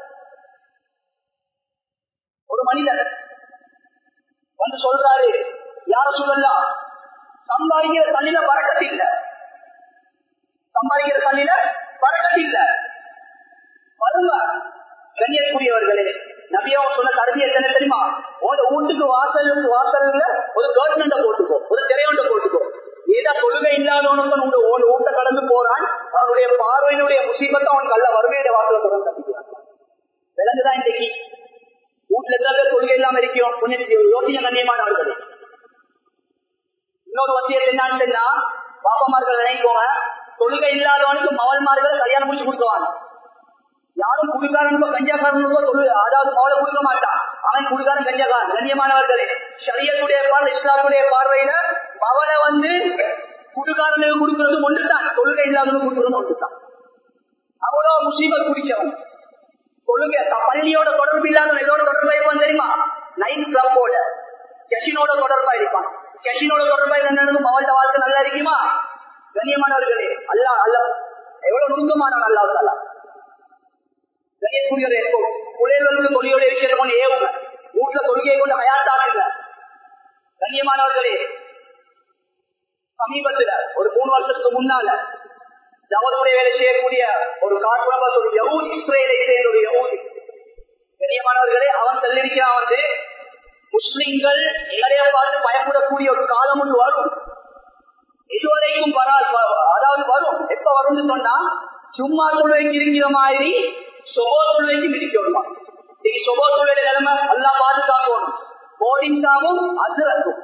ஒரு மனிதர் வந்து சொல்றாரு, யார சொல்லலாம், சம்பாதிக்கிற தண்ணில பறக்கத்து இல்ல, சம்பாதிக்கிற தண்ணில பறக்கத்து இல்ல, பருவ. கண்ணியக்கூடியவர்களே, நபியாவ சொன்ன கருதி என்ன தெரியுமா? உங்க வீட்டுக்கு வாசலுக்கு வாசல்ல ஒரு கவர்மெண்ட போட்டுக்கோ, ஒரு திரையொண்ட போட்டுக்கோ. ஏதா கொள்கை இல்லாதவனுக்கு உங்க வீட்டை கடந்து போறான், அவனுடைய பார்வையினுடைய முசீபத்தை அவனுக்கு அல்ல வறுமையுடைய வாசல தொடர்ந்து தப்பிக்கிறான். விலங்குதான் இன்றைக்கு வீட்டுல எதாவது கொள்கை இல்லாம இருக்கிறோம். கொஞ்சம் யோசிக்க கண்ணியமானவர்களே. இன்னொரு வசியல் என்னன்னா, பாப்பமார்கள் நினைக்கோங்க, கொள்கை இல்லாதவனுக்கு மவள்மார்களை கல்யாணம் முடிச்சு கொடுக்குவாங்க. யாரும் குடிக்காரனுக்கோ கஞ்சாக்காரனுக்கோ தொழில் அதாவது மவளை கொடுக்க மாட்டான், அவன் குடிக்காரன் கஞ்சாக்காரன். கண்ணியமானவர்களே, ஷரியத்துடைய பார்வை இஸ்லாமுடைய பார்வையில மவளை வந்து குடிக்காரனுக்கு கொடுக்கிறது ஒன்றுதான், கொள்கை இல்லாதவனுக்கு கொடுக்கிறது ஒன்றுதான். அவ்வளோ முசீபத் குடிச்சவன். கொள்கை பள்ளியோட தொடர்பு இல்லாதவன் எதோட தொடர்பா இருப்பான் தெரியுமா? நைட் கிளப்போட கெஷினோட தொடர்பா இருப்பான். கெஷினோட தொடர்பா இருந்தாலும் மவள்கிட்ட வாழ்க்கை நல்லா இருக்குமா? கண்ணியமானவர்களே, அல்ல அல்ல எவ்வளவு நுணுக்கமானவன் அல்லாஹ் தஆலா. கண்ணியக்கூடியவரே, புலையர்களுக்கு கொடியோட விஷயத்தை கொண்டு ஏவுங்க. வந்து ஹயாத்தாக்குங்க. கண்ணியமானவர்களே, சமீபத்துல ஒரு மூணு வருஷத்துக்கு முன்னால தவறுடைய வேலை செய்யக்கூடிய ஒரு கார்பரேட் ஒரு யஹூதி, இஸ்ரேலை சேர்ந்த ஒரு யஹூதி, கண்ணியமானவர்களே, அவன் சொல்லிருக்கிறான் வந்து முஸ்லிம்கள் எங்களைய பார்த்து பயப்படக்கூடிய ஒரு காலம் ஒன்று வரும். இதுவரைக்கும் வராது, அதாவது வரும். எப்ப வரும்னு சொன்னா சும்மா தொழுவைக்கு இருக்கிற மாதிரி சொபோ தொழுவைக்கும் இருக்கணுமா. இன்னைக்கு சொபோ தொழுவை நிலைமை எல்லாம் பாதுகாக்கணும். போடிங்காவும் அசுரத்தும்.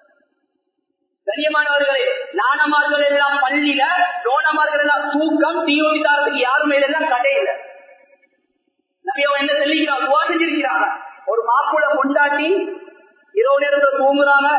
கண்ணியமானவர்களே, நாணமார்கள் எல்லாம் பள்ளியில, டோனமார்கள் எல்லாம் தூக்கம், தீயோகி தாரத்துக்கு யாருமே எல்லாம் கடையில. நபியோ என்ன சொல்லிக்கிறாங்க, துவா செஞ்சிருக்கிறாங்க. ஒரு மாப்பிள்ள கொண்டாட்டி இரவு நேரத்துல தூங்குறாங்க.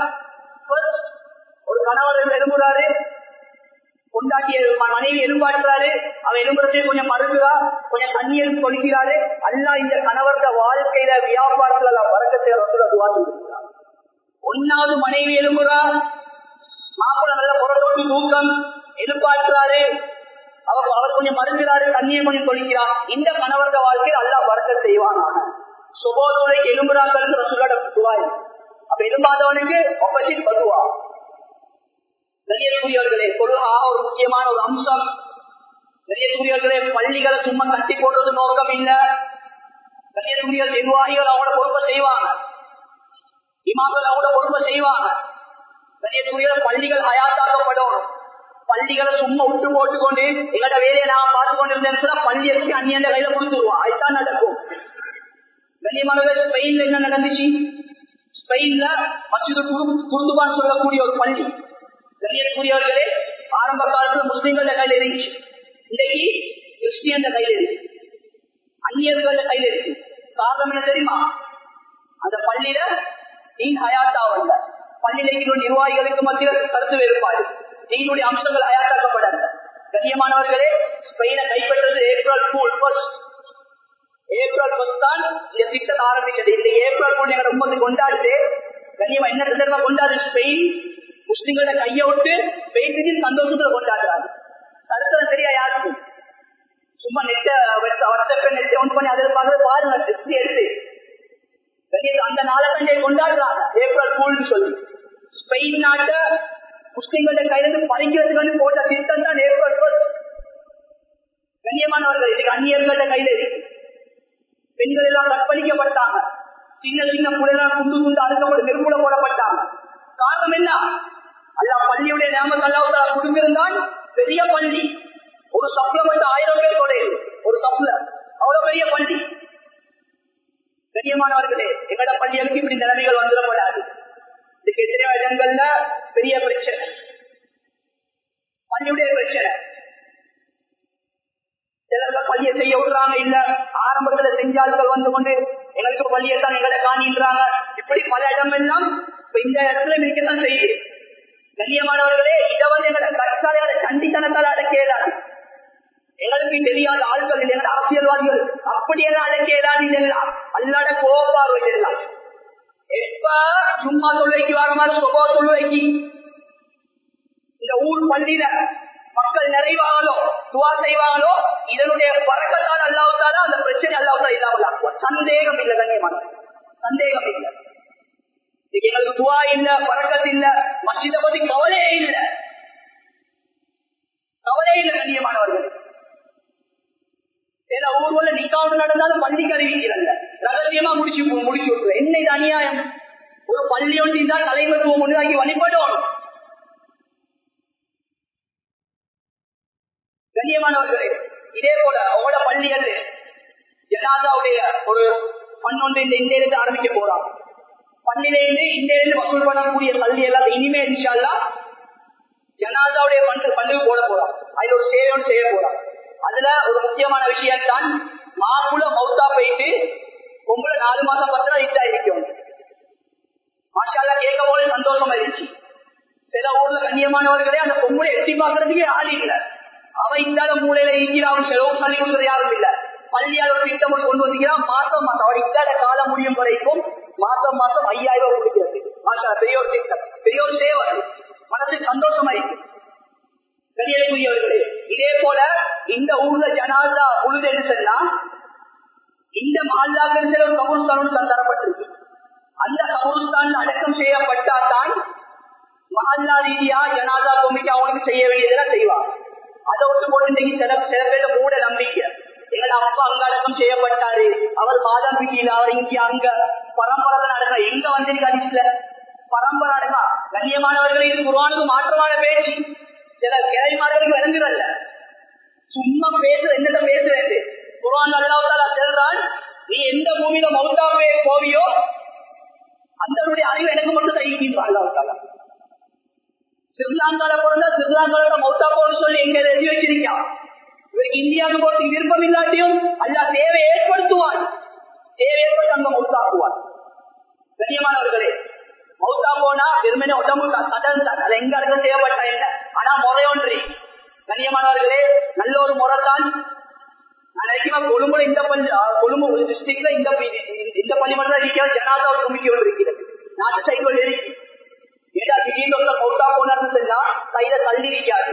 ஒரு கணவர் எழும்புறாரு, கொண்டாட்டி மனைவி எலும்பாடுறாரு. அவன் எலும்புறதே கொஞ்சம் மறுக்கிறா, கொஞ்சம் தண்ணீர் கொள்கிறாரு. அல்லா இந்த கணவர்த வாழ்க்கையில வியாபாரத்துல வரக்கத்தை ரசூலா துவா செஞ்சிருக்கிறார். ஒன்னாவது மனைவி எலும்புறா, மாப்பிள்ள நல்ல புறத்தோட்டு தூக்கம், எலும்பாடுறாரு. அவர் அவர் கொஞ்சம் மறுக்கிறாரு, தண்ணியை கொஞ்சம் கொள்கிறார். இந்த கணவர்த வாழ்க்கையில் அல்லா வரக்க செய்வானான. சுபோதுரைக்கு எலும்புறாங்க ரசூலோட துவாய். அப்ப எலும்பாதவனுக்கு ஆப்போசிட் பதுவா. கண்ணியத்துக்குரியவர்களே, கொள்கா ஒரு முக்கியமான ஒரு அம்சம். கண்ணியத்துக்குரியவர்களே, பள்ளிகளை சும்மா கட்டி போடுறது நோக்கம் இல்ல. கண்ணியத்துக்குரிய நிர்வாகிகள் அவங்களோட பொறுப்பை செய்வாங்க, இமாம்கள் அவங்களோட பொறுப்பை செய்வாங்க. கண்ணியத்துக்குரிய பள்ளிகள் ஹயாத்தாக்கப்படும். பள்ளிகளை சும்மா விட்டு போட்டுக்கொண்டு எங்கட வேலையை நான் பார்த்து கொண்டிருந்தேன்னு சொன்னா பள்ளியருக்கு அந்நியண்ட கையில கொடுத்துருவோம். அதுதான் நடக்கும். கண்ணியமானவர்கள், ஸ்பெயின்ல என்ன நடந்துச்சு? ஸ்பெயின்ல மஸ்ஜிது குர்துபான் சொல்லக்கூடிய ஒரு பள்ளி, கண்ணியத்துக்குரியவர்களே, ஆரம்ப காலத்துல முஸ்லிம்கள கையில இருந்துச்சு. இன்றைக்கு கிறிஸ்டியன் கையில இருக்கு, அந்நியர்கள கையில இருக்கு. காரணம் என்ன தெரியுமா? அந்த பள்ளியில தீன் ஹயாத்தாவல்ல. பள்ளியில இருக்கிற நிர்வாகிகளுக்கு மத்தியில் கருத்து வேறுபாடு, தீனுடைய அம்சங்கள் ஹயாத்தாக்கப்படாது. கண்ணியமானவர்களே, ஸ்பெயினை கைப்பற்றது April fool first. April first தான் இந்த திட்டம் ஆரம்பிச்சது. இந்த ஏப்ரல் பூல் எங்க ரொம்ப கொண்டாடுது. கண்ணியமா என்ன தெரியுமா கொண்டாடு? ஸ்பெயின் முஸ்லிம்கள கைய விட்டு பெயிட்டு சந்தோஷத்துல கொண்டாடுறாங்க. சரித்திரம் சரியா யாருக்கும் சும்மா நெட்ட வாட்ஸ்அப் நெட்டை ஒன் பண்ணி அதில் பார்க்கறது பாருங்க, டெஸ்ட் எடுத்து அந்த நாளை கண்டே கொண்டாடுறாங்க ஏப்ரல் பூல்னு சொல்லி. ஸ்பெயின் நாட்டை முஸ்லிம்கள கையிலிருந்து பறிக்கிறதுக்கு போட்ட திட்டம் தான் ஏப்ரல் ஃபர்ஸ்ட். கண்ணியமானவர்கள், இதுக்கு அந்நியர்கள கையில இருக்கு. பெண்கள் எல்லாம் கற்பழிக்கப்பட்டாங்க, சின்ன சின்ன புள்ளெல்லாம் குண்டு குண்டு அறுக்கப்பட்டு நெருப்புல போடப்பட்டாங்க. காரணம் என்ன? அல்லா பள்ளியுடைய நியமத்தை அல்லாஹ் கொடுத்திருந்தால் பெரிய பள்ளி, ஒரு சப்ளமெண்ட் ஆயிரம் பேர் தொடையுது, ஒரு சப்ள அவ்வளவு பெரிய பள்ளி. கண்ணியமானவர்களே, எங்கட பள்ளிகளுக்கு இப்படி நிலைமைகள் வந்துடப்படாது. இதுக்கு எத்தனையோ இடங்கள்ல பெரிய பிரச்சனை, பள்ளியுடைய பிரச்சனை. சிலர்கள் பள்ளியை செய்ய விடுறாங்க, இல்ல ஆரம்பத்துல செஞ்சால்கள் வந்து கொண்டு எங்களுக்கு பள்ளியை தான் எங்களை காணின்றாங்க. இப்படி பல இடம் எல்லாம் இந்த இடத்துல இருக்கத்தான் செய்யுது. கண்ணியமானவர்களே, இதை வந்து எங்களை கற்காலையால சண்டித்தனத்தால் அடக்கியதாது. எங்களுக்கு தெரியாத ஆட்கள் இல்லை, எங்களை அரசியல்வாதிகள் அப்படியெல்லாம் அடக்கியதாது. இதெல்லாம் அல்லாட கோபார்வை எல்லாம் எப்ப சும்மா தொழுவைக்கு வர மாதிரி சுப தொழுவைக்கு இந்த ஊர் பள்ளியில மக்கள் நிறைவாங்களோ துவா செய்வாங்களோ இதனுடைய பறக்கத்தால் அல்லாவுத்தால அந்த பிரச்சனை அல்லாவுத்தால இல்லாமல் சந்தேகம் இல்லை. கண்ணியமான சந்தேகம் இல்லை. எங்களுக்கு துவா இல்ல, பறக்கத்து இல்ல, மஸ்ஜிதை பத்தி கவலையே இல்லை, கவலையே இல்லை. கண்ணியமானவர்கள், சில ஊர்வல நிக்காவது நடந்தாலும் பள்ளிக்கு அறிவிக்கிறாங்க, ரகசியமா முடிச்சு முடிச்சு விட்டுரு. என்ன இது அநியாயம்? ஒரு பள்ளி ஒன்றி தான் தலைமைத்துவம் முன்னாடி வழிபடும். கண்ணியமானவர்களே, இதே போல அவங்களோட பள்ளிகள் ஜனாதாவுடைய ஒரு பன்னொன்று இந்த இந்தியிலிருந்து ஆரம்பிக்க போறாங்க. பள்ளியிலிருந்து இந்தியிலிருந்து வசூல் பண்ணக்கூடிய கல்வி எல்லாம் இனிமே இன்ஷா ஜனாதாவுடைய பண்டு பண்டுக்கு போட போறாங்க. அதுல ஒரு சேவை செய்ய போறாங்க. அதுல ஒரு முக்கியமான விஷயம் தான் மாப்புல மௌத்தா போயிட்டு பொம்பளை நாலு மாசம் பத்திரம் இட்டா இருக்கும். மாஷால்லா கேட்க போது சந்தோஷமா இருந்துச்சு. சில ஊர்ல கண்ணியமானவர்களே அந்த பொம்பளை எட்டி பாக்குறதுக்கே ஆள் இல்லை. அவ இல்லாத மூலையில இருக்கிறான், செலவு சொல்லி கொடுக்கறது யாரும் இல்ல. பள்ளியால் ஒரு திட்டம் கொண்டு வந்தீங்கன்னா மாசம் மாசம் அவள் இல்லாத காலம் முடியும் வரைக்கும் மாசம் மாசம் ஐயாயிரம் ரூபாய் கொடுக்கிறது. மாஷா பெரிய ஒரு திட்டம், பெரிய ஒரு சேவை, மனசுக்கு சந்தோஷமா இருக்கு. கண்ணியத்துக்குரியவர்களே, இதே போல இந்த ஊர்ல ஜனாதா உழுதுன்னு சொன்னா இந்த மஹல்லாக்கள் சில ஒரு கபூர்ஸ்தானும் தரப்பட்டிருக்கு. அந்த கபூர்ஸ்தான் அடக்கம் செய்யப்பட்டால்தான் மஹல்லா ரீதியா ஜனாதா கமிட்டி அவங்களுக்கு செய்ய வேண்டியதெல்லாம் செய்வாங்க. அதை விட்டு போட்டு சில சில பேர் மூட நம்பிக்கை, எங்களோட அப்பா அங்க அடக்கம் செய்யப்பட்டாரு, அவர் மாதம் பிடிக்கல, அவர் இங்க அங்க பரம்பரை நடக்க எங்க வந்திருக்கு அதிசல பரம்பரை அடக்கா. கண்ணியமானவர்களை இது குர்ஆனுக்கு மாற்றமான பேச்சு. சில கேள்விமானவர்கள் விளங்குறல்ல, சும்மா பேசுற என்னட்ட பேசுறது. குர்ஆன் அல்லாஹ் தஆலா சொல்றான், நீ எந்த பூமியில மௌத்தாவே போவியோ அந்த அறிவு எனக்கு மட்டும் தான் இருக்கின்றான் அல்லாஹ் தஆலா. ஸ்ரீலங்கால பிறந்தா ஸ்ரீலங்காவோட மௌத்தா போன்னு சொல்லி எங்க எழுதி வச்சிருக்கான். இவருக்கு இந்தியாவுக்கு போறதுக்கு விருப்பம் இல்லாட்டியும் அல்லாஹ் தேவை ஏற்படுத்துவான், தேவை ஏற்பட்டு அங்க மௌத்தாக்குவான். கண்ணியமானவர்களே, மௌத்தா போனா வெறுமனே உடம்பு கடன் தான், அது எங்க இருக்க தேவைப்பட்ட என்ன, ஆனா முறையொன்றி. கண்ணியமானவர்களே, நல்ல ஒரு முறைதான். நான் நினைக்கிறேன் கொழும்புல இந்த பள்ளி கொழும்பு டிஸ்ட்ரிக்ட்ல இந்த இந்த பள்ளிமன்றம் இருக்கிற ஜனாதா ஒரு கமிட்டி ஒன்று இருக்கிறது. நாட்டு சைக்கிள் இருக்கு. ஏதா திடீர்னு மௌத்தா போனான்னு சொன்னா கையில தள்ளி இருக்காது,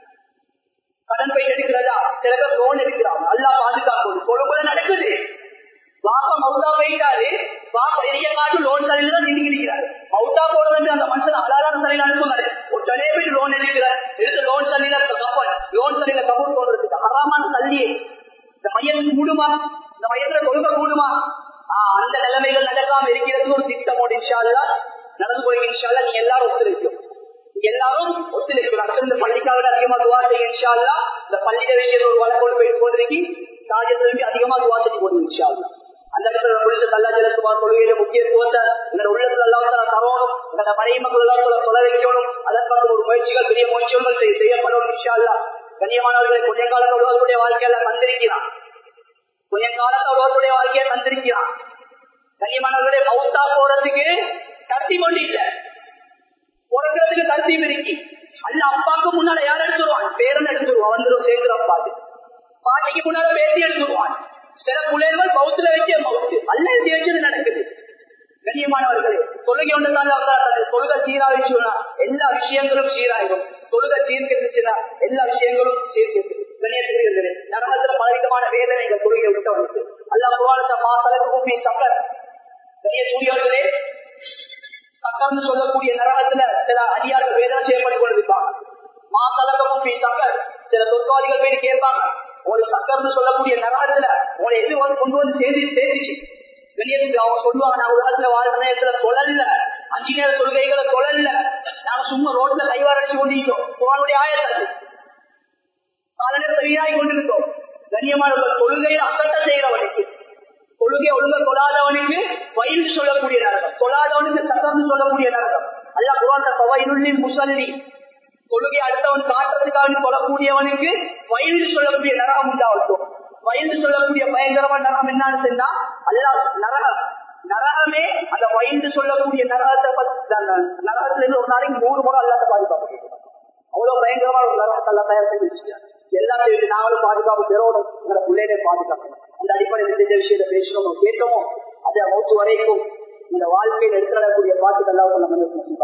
கடன் போய் எடுக்கிறதா, சில பேர் லோன் எடுக்கிறாங்க. நல்லா பாதுகாக்கணும். கொழும்புல நடக்குது. பாப்பா மௌத்தா போயிட்டாரு, பாப்பா எரிய காட்டு லோன் சரியில தான் நின்று இருக்கிறாரு. மௌத்தா போடுறது அந்த மனுஷன் அழகான சரியில் அனுப்புவாரு. உடனே போய் லோன் எடுக்கிறார், எடுத்து லோன் சரியில கப்பல் லோன் சரியில கப்பல் போடுறதுக்கு அறாமான தள்ளியே இந்த மையத்துக்கு கூடுமா, இந்த மையத்துல கொடுக்க கூடுமா? ஆஹ் அந்த நிலைமைகள் நடக்காம இருக்கிறதுக்கு ஒரு திட்டமோடு இன்ஷால்லா நடந்து போய் இன்ஷால்லா நீங்க எல்லாரும் ஒத்துழைக்கும், எல்லாரும் ஒத்துழைக்கணும். இந்த பள்ளிக்காக அதிகமா துவா செய்ய இன்ஷால்லா. இந்த பள்ளியில விஷயம் ஒரு வழக்கோடு போய் போதிருக்கு தாஜத்திலிருந்து அதிகமா துவா செஞ்சு போடுங்க இன்ஷால்லா. அந்த இடத்துல புரிஞ்ச கல்லா ஜலசுமா கொள்கையில முக்கியத்துவத்தை எங்களோட உள்ளத்துல எல்லாம் தரணும், எங்களோட மனைவி மக்கள் எல்லாம் சொல்ல வைக்கணும். அதற்காக ஒரு முயற்சிகள் பெரிய முயற்சிகள் செய்யப்படணும் இன்ஷால்லா. கண்ணியமானவர்களை கொஞ்ச காலத்தை உலகத்துடைய வாழ்க்கையில தந்திருக்கிறான், கொஞ்ச காலத்தை உலகத்துடைய வாழ்க்கையை தந்திருக்கிறான். கண்ணியமானவர்களை மௌத்தா போறதுக்கு தர்த்தீப் ஒன்று இல்ல, பிறக்கிறதுக்கு தர்த்தீப் இருக்கு. அல்ல அப்பாவுக்கு முன்னால யார் எடுத்துருவான்? பேரன் எடுத்துருவான், வந்துடும் சேர்ந்து அப்பாது. பாட்டிக்கு முன்னால பேசி எடுத்துருவான். சில பிள்ளைகள் பௌத்துல வச்சே மவுத்து அல்ல எழுதி வச்சது நடக்குது. கண்ணியமானவர்களே, தொழுகை ஒன்றுதான் தொழுகை சீராவிச்சுன்னா எல்லா விஷயங்களும் சீராயிடும். தொழுகை சீர்கெடுச்சுன்னா எல்லா விஷயங்களும் சீர்கெடுது. கண்ணியத்திற்கு நரகத்துல பலவிதமான வேதனைகள் தொழுகை விட்ட வந்து அல்லா புராணத்தை மாசலுக்கு கூப்பி சக்கர். கண்ணியக்கூடியவர்களே, சக்கர்னு சொல்லக்கூடிய நரகத்துல சில அதிகாரிகள் வேதனை செய்யப்பட்டு கொண்டிருப்பாங்க. மாசலக்க கூப்பி சக்கர். சில சொற்காதிகள் போய் கேட்பாங்க, ஒரு சக்கர்னு சொல்லக்கூடிய நரகத்துல உங்களை எது வந்து கொண்டு வந்து சேர்ந்து சேர்ந்துச்சு. வெளியேற்று அவங்க சொல்லுவாங்க, நான் உலகத்துல வாழ்ற நேரத்துல தொழல்ல, அஞ்சு நேர தொழுகைகளை தொழல்ல, நாங்க சும்மா ரோட்ல கைவாரடிச்சு கொண்டிருக்கோம். உங்களுடைய ஆயத்தது கால நேரத்தை வீணாகி கொண்டிருக்கோம். கண்ணியமானவர்கள், தொழுகையை அசட்ட செய்யறவனுக்கு, தொழுகை ஒழுங்க தொழாதவனுக்கு வயிறு சொல்லக்கூடிய நரகம், தொழாதவனுக்கு சக்கர்னு சொல்லக்கூடிய நரகம். அல்ல குரான் வயிறுள்ளி முசல்லி, தொழுகை அடுத்தவன் காட்டுறதுக்காக சொல்லக்கூடியவனுக்கு வயிறு சொல்லக்கூடிய நரகம் உண்டாகட்டும். வயது சொல்லக்கூடிய பயங்கரமான நரகம் என்னன்னு சொன்னா அல்லா நரகம் நரகமே அந்த வயது சொல்லக்கூடிய நரகத்தை நரகத்துல இருந்து ஒரு நாளைக்கு நூறு முறை அல்லாத பாதுகாப்பு. அவ்வளவு பயங்கரமான ஒரு நரகத்தை அல்லா தயார் செய்து வச்சுக்கிறார். எல்லாத்தையும் நாங்களும் பாதுகாப்பு பெறணும், எங்களை பிள்ளைகளை பாதுகாக்கணும். அந்த அடிப்படையில் இந்த விஷயத்தை பேசணும், கேட்கணும். அதை மூச்சு வரைக்கும் இந்த வாழ்க்கையில் எடுத்துக்கூடிய பாட்டு எல்லாம் நம்ம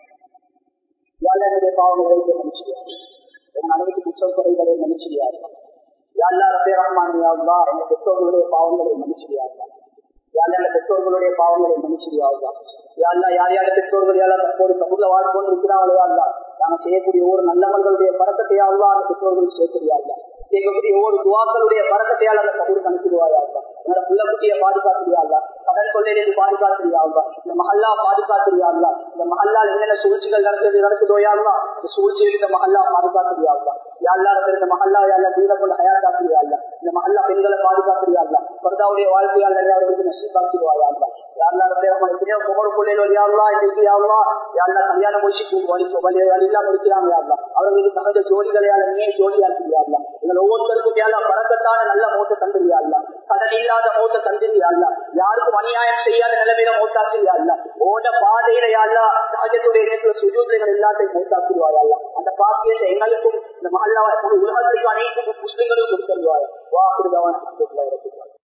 யாருடைய பாவங்களை மன்னிச்சிருக்காரு, என் அளவுக்கு குற்றம் குறைகளை மன்னிச்சிருக்காரு. யாழ்லா ரபே ரஹ்மான் யாழ்லா எங்க பெற்றோர்களுடைய பாவங்களை மன்னிச்சிருக்காரு. யாழ்லா எங்க பெற்றோர்களுடைய பாவங்களை மன்னிச்சிருக்காரு. யாழ்லா யார் யார பெற்றோர்கள் யாரா தற்போது கபூர்ல வாழ் கொண்டு இருக்கிறாங்களோ யாழ்லா நாங்க செய்யக்கூடிய ஒவ்வொரு நல்லவர்களுடைய பறக்கத்தை யாழ்லா அந்த பெற்றோர்களுக்கு சேர்த்துறியாள்லா. கேட்கக்கூடிய ஒவ்வொரு துவாக்களுடைய பறக்கத்தையால் அந்த கபூருக்கு அனுப்பிடுவாயாள்லா. என்னோட புள்ள குட்டியை பாதுகாத்துறியாள்லா, கடல் கொள்ளையிலிருந்து பாதுகாத்துறியாள்லா, இந்த மஹல்லா பாதுகாத்துறியாள்லா, இந்த மஹல்லால் என்னென்ன சூழ்ச்சிகள் நடக்குது நடக்குதோயாள்லா இந்த சூழ்ச்சியில் இந்த மஹல்லா பாதுகாத்துறியாள்லா. யாழ்லா இந்த மஹல்லா யாழ்லா தீர கொண்டு ஹயாத்தாக்குறியாள்லா, இந்த மஹல்லா பெண்களை பாதுகாத்துறியாள்லா, பர்தாவுடைய வாழ்க்கையால் அவர்களுக்கு நசீபாக்கிடுவாயாள்லா. யாழ்லா நம்ம எத்தனையோ குமர பிள்ளைகள் யாழ்லா இன்னைக்கு யாழ்லா யாழ்லா கல்யாணம் முடிச்சு வழி இல்லாம இருக்கிறாங்க யாழ்லா, அவர்களுக்கு சகஜ ஜோடிகளையால நீ ஜோடியாக்குறியாள்லா. எங்கள் ஒவ்வொருத்தருக்கும் யாழ்லா பறக்கத்தான நல்ல மௌத்த தந்துறியாள்லா, கடன் இல்லாத மௌத்த தந்துறியாள்லா, யாருக்கும் அநியாயம் செய்யாத நிலைமையில மௌத்தாக்கிறியாள்லா, ஓட பாதையில யாழ்லா சகஜத்துடைய நேரத்துல சுஜூத்கள் எல்லாத்தையும் மௌத்தாக்கிடுவாயாள்லா. அந்த பாக்கியத்தை எங்களுக்கும் இந்த மஹல்லா உலகத்துக்கு அனைத்து முஸ்லிம்களுக்கும் கொடுத்துருவாயா. வாக்குறுதவன்